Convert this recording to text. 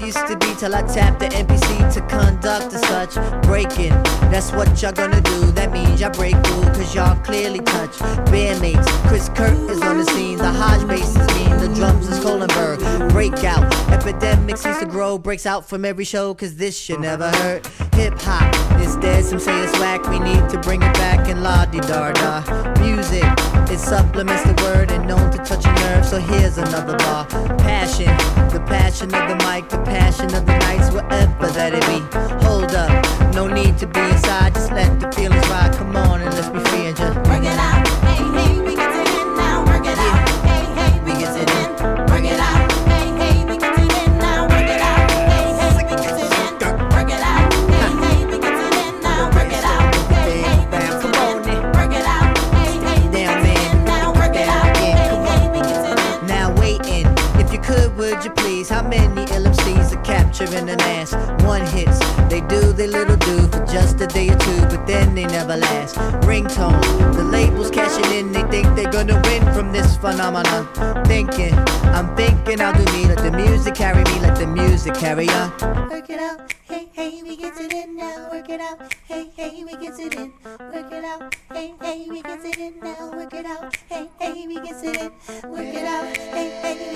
used to be till I tapped the NPC to conduct as such. Breaking, that's what y'all gonna do. That means y'all break through, cause y'all clearly touch. Bandmates, Chris Kirk is on the scene. The Hodge bass is mean, the drums is Kohlenberg. Breakout, epidemic seems to grow. Breaks out from every show, cause this shit never hurt. Hip hop is dead, some say it's whack. We need to bring it back and la-di-da-da. Music, it supplements the word and known to touch a nerve, so here's another bar. Passion, the passion of the mic, the passion of the nights, whatever that it be. Hold up, no need to be inside, just let the feelings ride. Come on and let's be free and just work it out. Hey, hey, we get it in now, work it out. Hey, hey, we get it in, work it out. Hey, hey, we get it in now, work it out. Hey, hey, we get it in, work it out. Hey, hey, we get it in now, work it out. Hey, hey, we get it in, work it out. Hey, hey, we get it in now, work it out. Hey, hey, we get it in. now waiting. If you could, would you please? How many LMCs are capturing an ass? One hits, they do their little do for just a day or two, but then they never last. Ringtone, the labels cashing in, they think they're gonna win from this phenomenon. I'm thinking I'll do me, let the music carry me, let the music carry on. Work it out, hey, hey, we get it in now, work it out, hey, hey, we get it in, work it out, hey, hey, we get it in now, work it out, hey, hey, we get it in, work it out, hey, hey.